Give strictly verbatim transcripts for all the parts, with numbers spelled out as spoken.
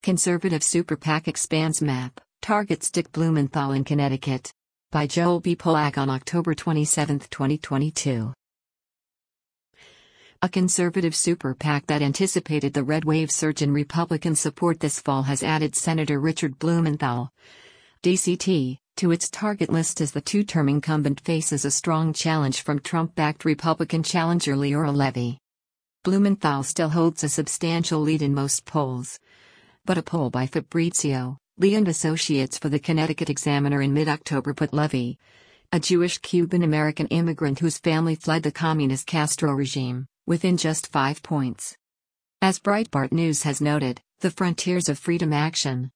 Conservative Super PAC expands map, targets Dick Blumenthal in Connecticut. By Joel B. Polak on October twenty-seventh, twenty twenty-two. A conservative super PAC that anticipated the red wave surge in Republican support this fall has added Senator Richard Blumenthal, D C T, to its target list as the two-term incumbent faces a strong challenge from Trump-backed Republican challenger Leora Levy. Blumenthal still holds a substantial lead in most polls, but a poll by Fabrizio Lee and Associates for the Connecticut Examiner in mid-October put Levy, a Jewish Cuban-American immigrant whose family fled the communist Castro regime, within just five points. As Breitbart News has noted, the Frontiers of Freedom Action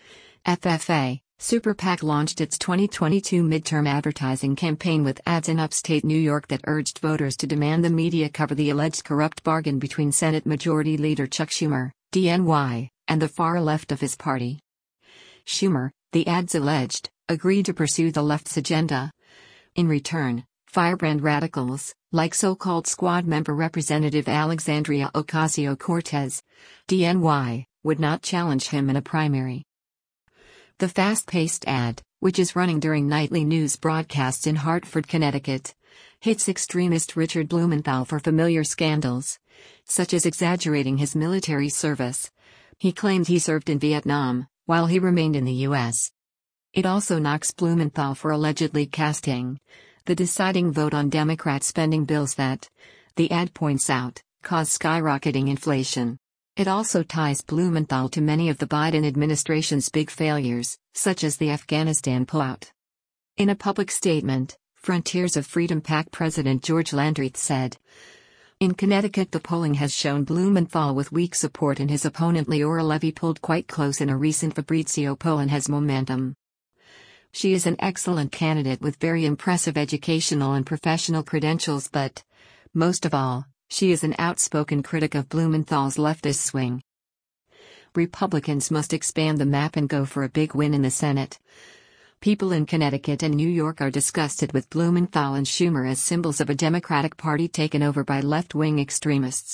F F A Super PAC launched its twenty twenty-two midterm advertising campaign with ads in upstate New York that urged voters to demand the media cover the alleged corrupt bargain between Senate Majority Leader Chuck Schumer, D N Y, and the far left of his party. Schumer, the ads alleged, agreed to pursue the left's agenda. In return, firebrand radicals, like so-called squad member Representative Alexandria Ocasio-Cortez, D N Y, would not challenge him in a primary. The fast-paced ad, which is running during nightly news broadcasts in Hartford, Connecticut, hits extremist Richard Blumenthal for familiar scandals, such as exaggerating his military service. He claimed he served in Vietnam while he remained in the U S It also knocks Blumenthal for allegedly casting the deciding vote on Democrat spending bills that, the ad points out, cause skyrocketing inflation. It also ties Blumenthal to many of the Biden administration's big failures, such as the Afghanistan pullout. In a public statement, Frontiers of Freedom PAC President George Landreth said, "In Connecticut, the polling has shown Blumenthal with weak support, and his opponent Leora Levy pulled quite close in a recent Fabrizio poll and has momentum. She is an excellent candidate with very impressive educational and professional credentials, but, most of all, she is an outspoken critic of Blumenthal's leftist swing. Republicans must expand the map and go for a big win in the Senate. People in Connecticut and New York are disgusted with Blumenthal and Schumer as symbols of a Democratic Party taken over by left-wing extremists."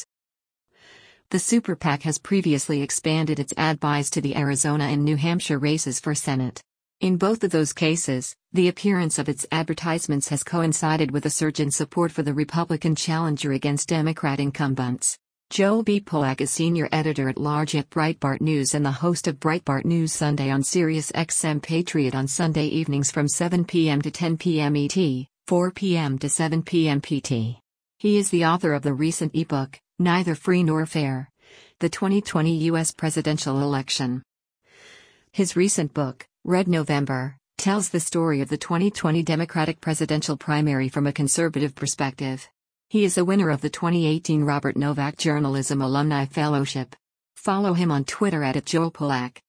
The Super PAC has previously expanded its ad buys to the Arizona and New Hampshire races for Senate. In both of those cases, the appearance of its advertisements has coincided with a surge in support for the Republican challenger against Democrat incumbents. Joel B. Polak is senior editor-at-large at Breitbart News and the host of Breitbart News Sunday on Sirius X M Patriot on Sunday evenings from seven p m to ten p m E T, four p m to seven p m P T. He is the author of the recent ebook, Neither Free Nor Fair: The twenty twenty U S Presidential Election. His recent book, Red November, tells the story of the twenty twenty Democratic presidential primary from a conservative perspective. He is a winner of the twenty eighteen Robert Novak Journalism Alumni Fellowship. Follow him on Twitter at Joel Polak.